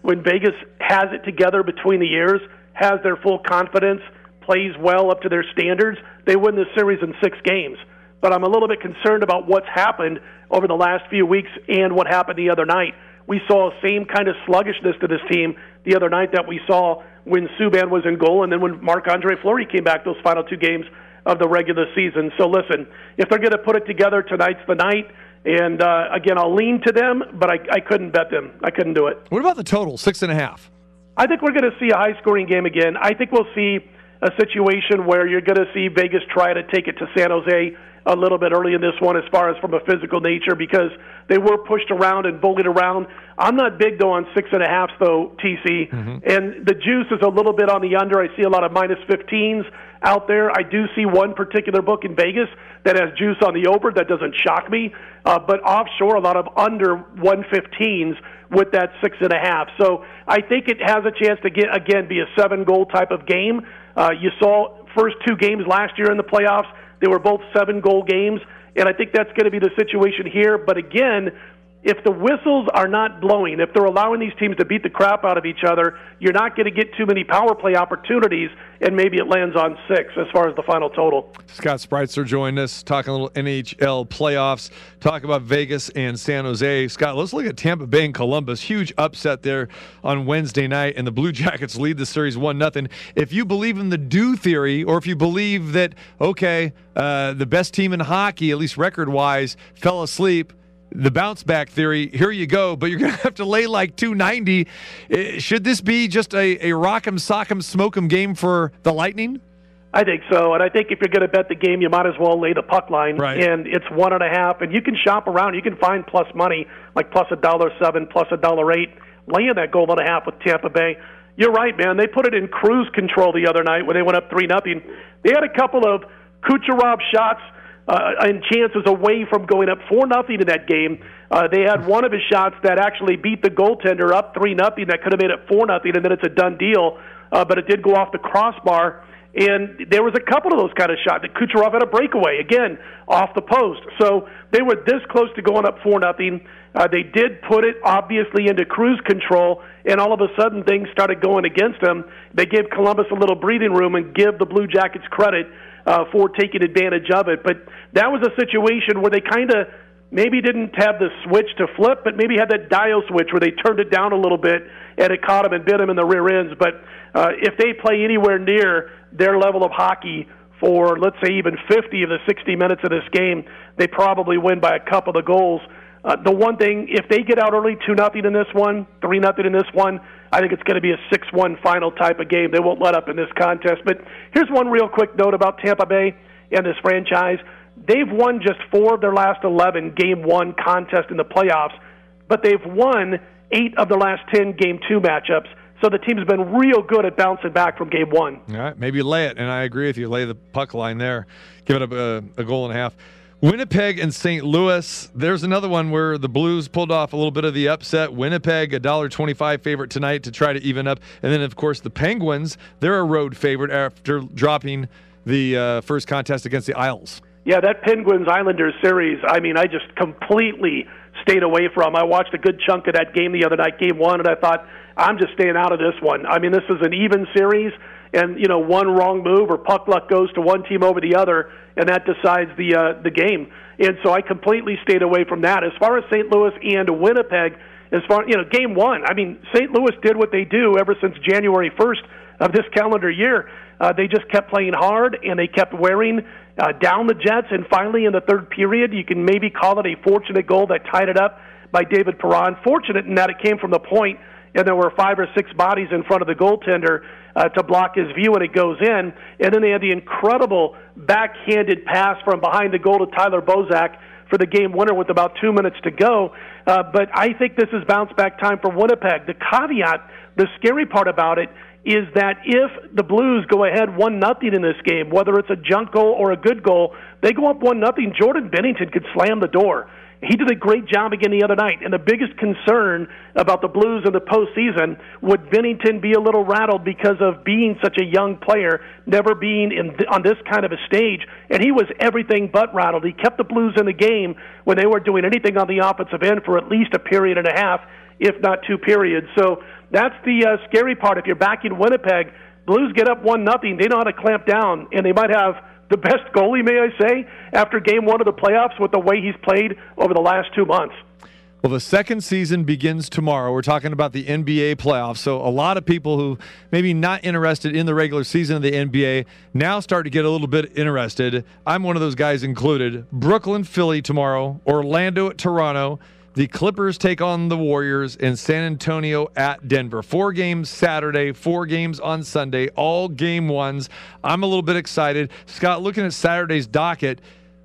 Speaker 7: when Vegas has it together between the years, has their full confidence, plays well up to their standards, they win this series in six games. But I'm a little bit concerned about what's happened over the last few weeks and what happened the other night. We saw the same kind of sluggishness to this team the other night that we saw when Subban was in goal and then when Marc-Andre Fleury came back those final two games of the regular season. So listen, if they're going to put it together, tonight's the night. And, uh, again, I'll lean to them, but I, I couldn't bet them. I couldn't do it.
Speaker 3: What about the total, six and a half?
Speaker 7: I think we're going to see a high-scoring game again. I think we'll see a situation where you're going to see Vegas try to take it to San Jose a little bit early in this one as far as from a physical nature because they were pushed around and bullied around. I'm not big, though, on six and a half, though, T C. Mm-hmm. And the juice is a little bit on the under. I see a lot of minus fifteens out there. I do see one particular book in Vegas that has juice on the over. That doesn't shock me. Uh, but offshore, a lot of under one fifteens with that six and a half. So I think it has a chance to, get again, be a seven-goal type of game. Uh, you saw first two games last year in the playoffs. They were both seven-goal games, and I think that's going to be the situation here. But again, if the whistles are not blowing, if they're allowing these teams to beat the crap out of each other, you're not going to get too many power play opportunities, and maybe it lands on six as far as the final total.
Speaker 3: Scott Spreitzer joined us, talking a little N H L playoffs, talk about Vegas and San Jose. Scott, let's look at Tampa Bay and Columbus. Huge upset there on Wednesday night, and the Blue Jackets lead the series one nothing. If you believe in the do theory, or if you believe that, okay, uh, the best team in hockey, at least record-wise, fell asleep, the bounce back theory, here you go, but you're going to have to lay like two ninety. Should this be just a, a rock'em, sock'em, smoke'em game for the Lightning?
Speaker 7: I think so, and I think if you're going to bet the game, you might as well lay the puck line,
Speaker 3: right.
Speaker 7: And it's one and a half, and you can shop around. You can find plus money, like plus a dollar seven, plus a dollar eight, laying that goal and a half with Tampa Bay. You're right, man. They put it in cruise control the other night when they went up three nothing. They had a couple of Kucherov shots Uh, and chances away from going up four nothing in that game. Uh, they had one of his shots that actually beat the goaltender up three nothing. That could have made it four nothing, and then it's a done deal. Uh, but it did go off the crossbar. And there was a couple of those kind of shots. That Kucherov had a breakaway, again, off the post. So they were this close to going up four nothing. Uh, they did put it, obviously, into cruise control, and all of a sudden things started going against them. They gave Columbus a little breathing room and give the Blue Jackets credit Uh, for taking advantage of it. But that was a situation where they kind of maybe didn't have the switch to flip, but maybe had that dial switch where they turned it down a little bit and it caught them and bit them in the rear ends. But uh, if they play anywhere near their level of hockey for, let's say, even fifty of the sixty minutes of this game, they probably win by a couple of goals. Uh, the one thing, if they get out early two nothing in this one, three nothing in this one, I think it's going to be a six one final type of game. They won't let up in this contest. But here's one real quick note about Tampa Bay and this franchise. They've won just four of their last eleven game one contests in the playoffs, but they've won eight of the last ten game two matchups. So the team's been real good at bouncing back from game one.
Speaker 3: All right, maybe lay it, and I agree with you. Lay the puck line there. Give it a, a goal and a half. Winnipeg and Saint Louis. There's another one where the Blues pulled off a little bit of the upset. Winnipeg, a one dollar twenty-five favorite tonight to try to even up. And then, of course, the Penguins, they're a road favorite after dropping the uh, first contest against the Isles.
Speaker 7: Yeah, that Penguins-Islanders series, I mean, I just completely stayed away from. I watched a good chunk of that game the other night, game one, and I thought, I'm just staying out of this one. I mean, this is an even series, and, you know, one wrong move or puck luck goes to one team over the other, and that decides the uh, the game. And so I completely stayed away from that. As far as Saint Louis and Winnipeg, as far, you know, game one, I mean, Saint Louis did what they do ever since January first of this calendar year. Uh, they just kept playing hard, and they kept wearing uh, down the Jets, and finally in the third period, you can maybe call it a fortunate goal that tied it up by David Perron. Fortunate in that it came from the point, and there were five or six bodies in front of the goaltender uh, to block his view, and it goes in. And then they had the incredible backhanded pass from behind the goal to Tyler Bozak for the game winner with about two minutes to go. Uh, but I think this is bounce-back time for Winnipeg. The caveat, the scary part about it, is that if the Blues go ahead one nothing in this game, whether it's a junk goal or a good goal, they go up one nothing, Jordan Binnington could slam the door. He did a great job again the other night. And the biggest concern about the Blues in the postseason, would Binnington be a little rattled because of being such a young player, never being in th- on this kind of a stage? And he was everything but rattled. He kept the Blues in the game when they weren't doing anything on the offensive end for at least a period and a half. if not two periods. So that's the uh, scary part. If you're back in Winnipeg, Blues get up one nothing. They know how to clamp down, and they might have the best goalie, may I say, after game one of the playoffs with the way he's played over the last two months.
Speaker 3: Well, the second season begins tomorrow. We're talking about the N B A playoffs. So a lot of people who maybe not interested in the regular season of the N B A now start to get a little bit interested. I'm one of those guys included. Brooklyn, Philly tomorrow. Orlando at Toronto. The Clippers take on the Warriors, and San Antonio at Denver. Four games Saturday, four games on Sunday, all game ones. I'm a little bit excited. Scott, looking at Saturday's docket,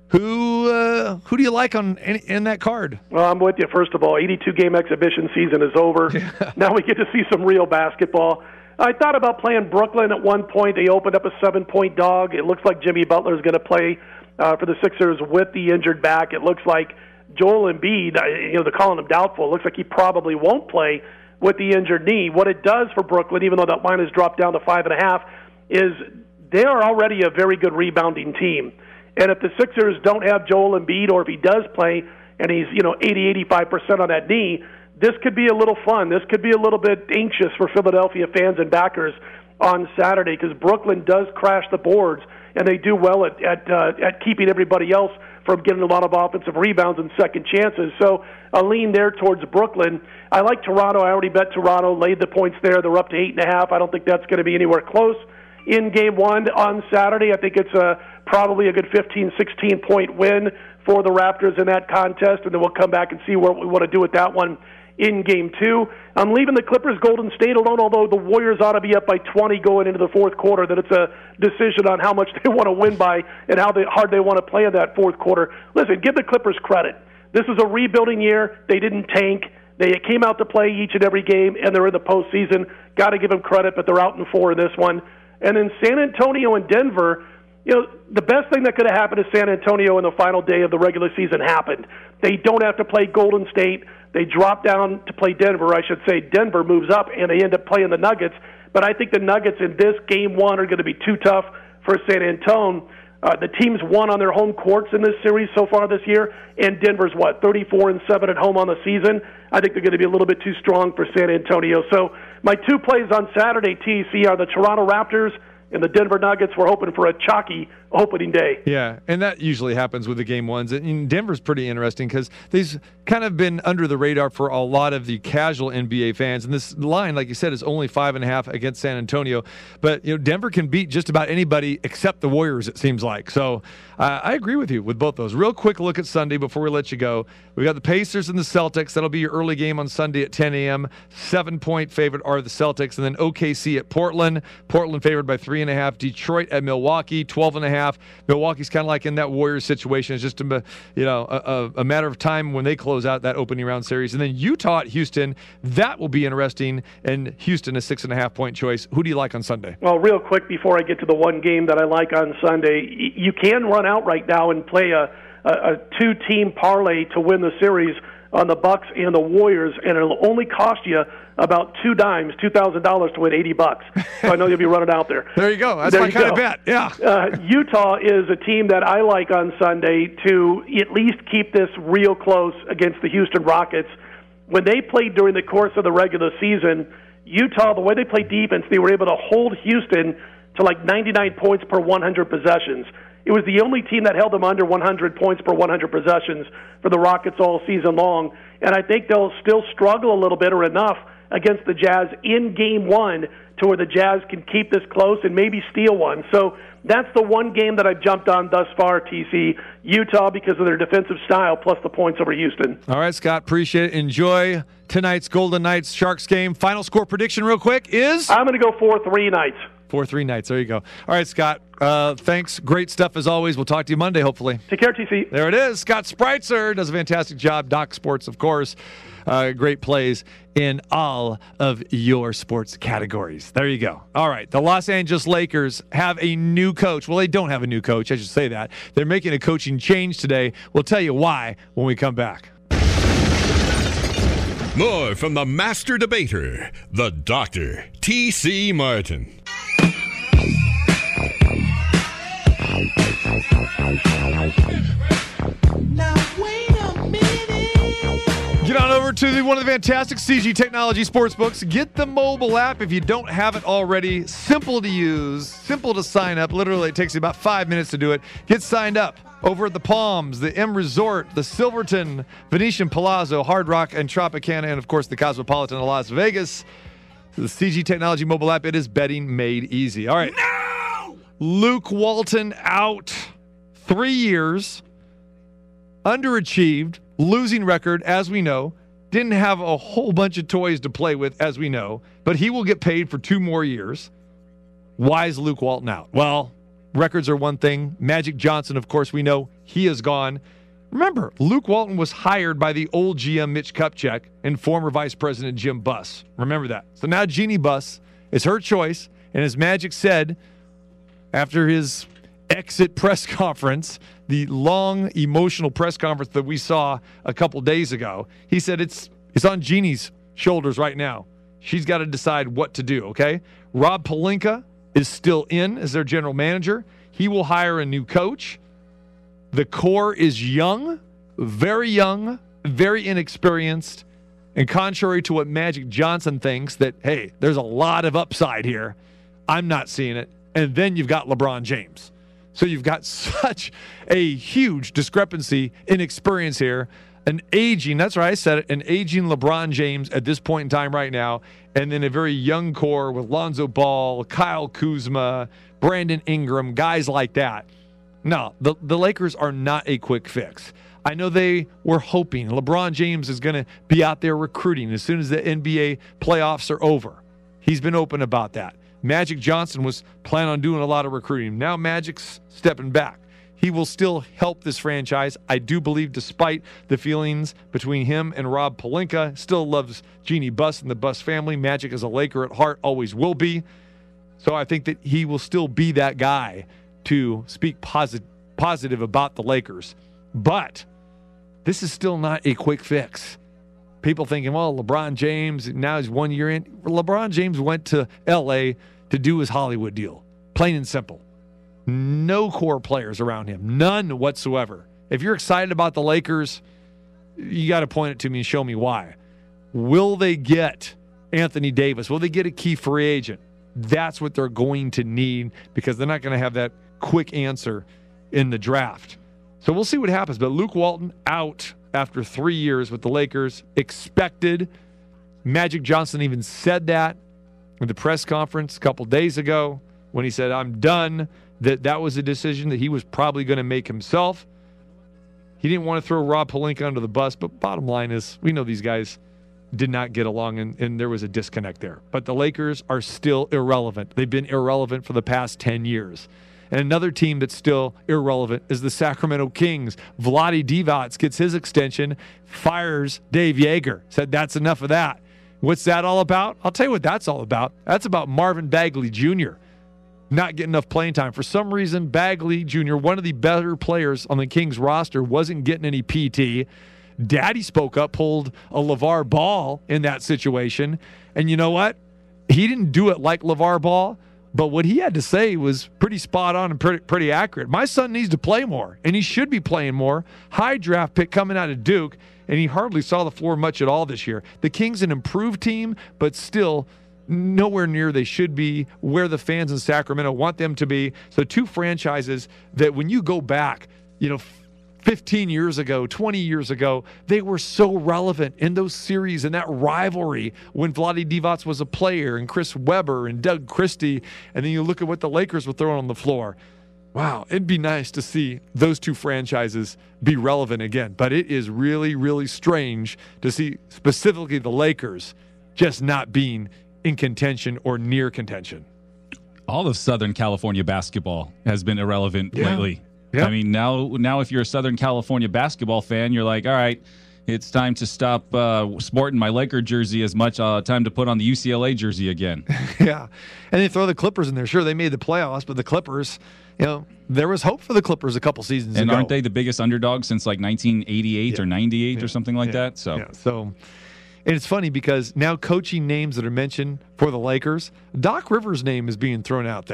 Speaker 3: Who uh, who do you like on in, in that card?
Speaker 7: Well, I'm with you. First of all, eighty-two game exhibition season is over. Yeah. Now we get to see some real basketball. I thought about playing Brooklyn at one point. They opened up a seven-point dog. It looks like Jimmy Butler is going to play uh, for the Sixers with the injured back. It looks like Joel Embiid, you know, they're calling him doubtful. It looks like he probably won't play with the injured knee. What it does for Brooklyn, even though that line has dropped down to five and a half, is they are already a very good rebounding team. And if the Sixers don't have Joel Embiid, or if he does play and he's, you know, eighty, eighty-five percent on that knee, this could be a little fun. This could be a little bit anxious for Philadelphia fans and backers on Saturday, because Brooklyn does crash the boards, and they do well at at, uh, at keeping everybody else from getting a lot of offensive rebounds and second chances. So a lean there towards Brooklyn. I like Toronto. I already bet Toronto, laid the points there. They're up to eight and a half. I don't think that's going to be anywhere close in game one on Saturday. I think it's a probably a good fifteen, sixteen point win for the Raptors in that contest, and then we'll come back and see what we want to do with that one in game two. I'm leaving the Clippers Golden State alone, although the Warriors ought to be up by twenty going into the fourth quarter, that it's a decision on how much they want to win by and how they, hard they want to play in that fourth quarter. Listen, give the Clippers credit. This is a rebuilding year. They didn't tank. They came out to play each and every game, and they're in the postseason. Got to give them credit, but they're out in four in this one. And then San Antonio and Denver, you know, the best thing that could have happened to San Antonio in the final day of the regular season happened. They don't have to play Golden State. They drop down to play Denver. I should say Denver moves up, and they end up playing the Nuggets. But I think the Nuggets in this game one are going to be too tough for San Antonio. Uh, the teams won on their home courts in this series so far this year, and Denver's, what, thirty-four and seven at home on the season? I think they're going to be a little bit too strong for San Antonio. So my two plays on Saturday, T C, are the Toronto Raptors and the Denver Nuggets. We're hoping for a chalky opening day.
Speaker 3: Yeah, and that usually happens with the game ones. And Denver's pretty interesting because they've kind of been under the radar for a lot of the casual N B A fans. And this line, like you said, is only five and a half against San Antonio. But you know, Denver can beat just about anybody except the Warriors, it seems like. So uh, I agree with you with both those. Real quick look at Sunday before we let you go. We got the Pacers and the Celtics. That'll be your early game on Sunday at ten a.m. Seven-point favorite are the Celtics. And then O K C at Portland. Portland favored by three and a half. Detroit at Milwaukee, twelve and a half. Milwaukee's kind of like in that Warriors situation. It's just a, you know, a, a matter of time when they close out that opening round series. And then Utah at Houston. That will be interesting. And Houston a six and a half point choice. Who do you like on Sunday?
Speaker 7: Well, real quick before I get to the one game that I like on Sunday, you can run out right now and play a, a, a two-team parlay to win the series on the Bucks and the Warriors, and it'll only cost you about two dimes, two thousand dollars to win eighty bucks. So I know you'll be running out there.
Speaker 3: There you go. That's
Speaker 7: there
Speaker 3: my kind
Speaker 7: go.
Speaker 3: of bet. Yeah.
Speaker 7: Uh, Utah is a team that I like on Sunday to at least keep this real close against the Houston Rockets. When they played during the course of the regular season, Utah, the way they played defense, they were able to hold Houston to like ninety-nine points per one hundred possessions. It was the only team that held them under one hundred points per one hundred possessions for the Rockets all season long. And I think they'll still struggle a little bit or enough against the Jazz in game one to where the Jazz can keep this close and maybe steal one. So that's the one game that I've jumped on thus far, T C. Utah, because of their defensive style, plus the points over Houston.
Speaker 3: All right, Scott, appreciate it. Enjoy tonight's Golden Knights Sharks game. Final score prediction real quick is?
Speaker 7: I'm going to go four three Knights.
Speaker 3: four three Knights. There you go. All right, Scott. Uh, thanks. Great stuff as always. We'll talk to you Monday, hopefully.
Speaker 7: Take care, T C.
Speaker 3: There it is. Scott Spreitzer does a fantastic job. Doc Sports, of course. Uh, great plays in all of your sports categories. There you go. All right. The Los Angeles Lakers have a new coach. Well, they don't have a new coach. I should say that. They're making a coaching change today. We'll tell you why when we come back.
Speaker 2: More from the master debater, the Doctor T C Martin.
Speaker 8: Now wait a minute.
Speaker 3: Get on over to the, one of the fantastic C G Technology Sportsbooks. Get the mobile app if you don't have it already. Simple to use, simple to sign up. Literally, it takes you about five minutes to do it. Get signed up over at the Palms, the M Resort, the Silverton, Venetian Palazzo, Hard Rock, and Tropicana, and of course the Cosmopolitan of Las Vegas. The C G Technology mobile app, it is betting made easy. All right. No! Luke Walton out three years, underachieved, losing record, as we know, didn't have a whole bunch of toys to play with, as we know, but he will get paid for two more years. Why is Luke Walton out? Well, records are one thing. Magic Johnson, of course, we know he is gone. Remember, Luke Walton was hired by the old G M Mitch Kupchak and former Vice President Jim Buss. Remember that. So now Jeannie Buss, it's her choice, and as Magic said after his exit press conference, the long, emotional press conference that we saw a couple days ago, he said it's it's on Jeannie's shoulders right now. She's got to decide what to do, okay? Rob Pelinka is still in as their general manager. He will hire a new coach. The core is young, very young, very inexperienced, and contrary to what Magic Johnson thinks that, hey, there's a lot of upside here, I'm not seeing it. And then you've got LeBron James. So you've got such a huge discrepancy in experience here. An aging, that's right, I said it, an aging LeBron James at this point in time right now, and then a very young core with Lonzo Ball, Kyle Kuzma, Brandon Ingram, guys like that. No, the, the Lakers are not a quick fix. I know they were hoping LeBron James is going to be out there recruiting as soon as the N B A playoffs are over. He's been open about that. Magic Johnson was planning on doing a lot of recruiting. Now Magic's stepping back. He will still help this franchise. I do believe, despite the feelings between him and Rob Pelinka, still loves Jeannie Buss and the Buss family. Magic is a Laker at heart, always will be. So I think that he will still be that guy to speak posit- positive about the Lakers. But this is still not a quick fix. People thinking, well, LeBron James, now he's one year in. LeBron James went to L A to do his Hollywood deal. Plain and simple. No core players around him. None whatsoever. If you're excited about the Lakers, you got to point it to me and show me why. Will they get Anthony Davis? Will they get a key free agent? That's what they're going to need because they're not going to have that quick answer in the draft. So we'll see what happens. But Luke Walton out after three years with the Lakers. Expected. Magic Johnson even said that at the press conference a couple days ago when he said, I'm done, that that was a decision that he was probably going to make himself. He didn't want to throw Rob Pelinka under the bus, but bottom line is we know these guys did not get along, and, and there was a disconnect there. But the Lakers are still irrelevant. They've been irrelevant for the past ten years. And another team that's still irrelevant is the Sacramento Kings. Vlade Divac gets his extension, fires Dave Yeager. Said that's enough of that. What's that all about? I'll tell you what that's all about. That's about Marvin Bagley Junior not getting enough playing time. For some reason, Bagley Junior, one of the better players on the Kings roster, wasn't getting any P T. Daddy spoke up, pulled a LeVar Ball in that situation. And you know what? He didn't do it like LeVar Ball, but what he had to say was pretty spot on and pretty, pretty accurate. My son needs to play more, and he should be playing more. High draft pick coming out of Duke, and he hardly saw the floor much at all this year. The Kings an improved team, but still nowhere near they should be, where the fans in Sacramento want them to be. So two franchises that when you go back, you know, fifteen years ago, twenty years ago, they were so relevant in those series and that rivalry when Vlade Divac was a player and Chris Webber and Doug Christie. And then you look at what the Lakers were throwing on the floor. Wow, it'd be nice to see those two franchises be relevant again. But it is really, really strange to see specifically the Lakers just not being in contention or near contention.
Speaker 4: All of Southern California basketball has been irrelevant
Speaker 3: Yeah.
Speaker 4: lately.
Speaker 3: Yep.
Speaker 4: I mean, now now if you're a Southern California basketball fan, you're like, all right, it's time to stop uh, sporting my Laker jersey as much. Uh, time to put on the U C L A jersey again.
Speaker 3: Yeah. And they throw the Clippers in there. Sure, they made the playoffs, but the Clippers, you know, there was hope for the Clippers a couple seasons
Speaker 4: And
Speaker 3: ago.
Speaker 4: aren't they the biggest underdog since like nineteen eighty-eight
Speaker 3: Yeah.
Speaker 4: or ninety-eight
Speaker 3: Yeah.
Speaker 4: or something like
Speaker 3: Yeah.
Speaker 4: that? So
Speaker 3: Yeah. So, and it's funny because now coaching names that are mentioned for the Lakers, Doc Rivers' name is being thrown out there.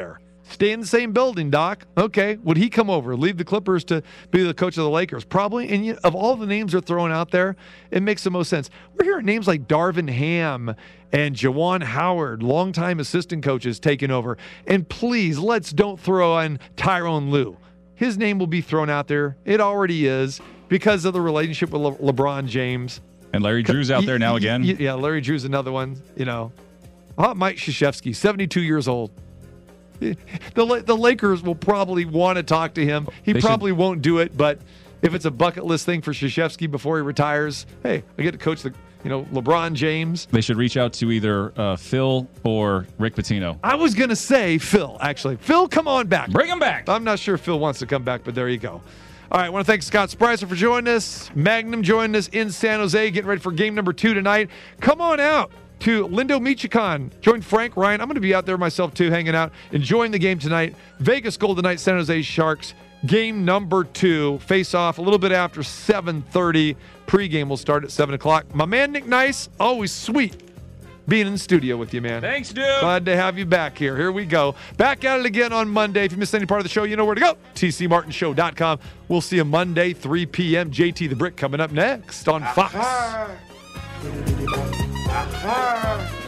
Speaker 3: Stay in the same building, Doc. Okay. Would he come over, leave the Clippers to be the coach of the Lakers? Probably. And you, of all the names they're throwing out there, it makes the most sense. We're hearing names like Darvin Ham and Jawan Howard, longtime assistant coaches, taking over. And please, let's don't throw in Tyronn Lue. His name will be thrown out there. It already is because of the relationship with Le- LeBron James.
Speaker 4: And Larry Drew's out there now again.
Speaker 3: Yeah, Larry Drew's another one, you know. Oh, Mike Krzyzewski, seventy-two years old. The the Lakers will probably want to talk to him. He
Speaker 4: They
Speaker 3: probably should. won't do it, but if it's a bucket list thing for Krzyzewski before he retires, hey, I get to coach the, you know, LeBron James.
Speaker 4: They should reach out to either uh, Phil or Rick Pitino.
Speaker 3: I was going to say Phil, actually. Phil, come on back.
Speaker 4: Bring him back.
Speaker 3: I'm not sure if Phil wants to come back, but there you go. All right, I want to thank Scott Spicer for joining us. Magnum joining us in San Jose, getting ready for game number two tonight. Come on out to Lindo Michicon. Join Frank Ryan. I'm going to be out there myself, too, hanging out, enjoying the game tonight. Vegas Golden Knights, San Jose Sharks, game number two. Face off a little bit after seven thirty. Pre-game will start at seven o'clock. My man, Nick Nice, always sweet being in the studio with you, man.
Speaker 4: Thanks, dude.
Speaker 3: Glad to have you back here. Here we go. Back at it again on Monday. If you missed any part of the show, you know where to go. T C Martin Show dot com. We'll see you Monday, three p.m. J T the Brick coming up next on Fox.
Speaker 6: Aha. Aha.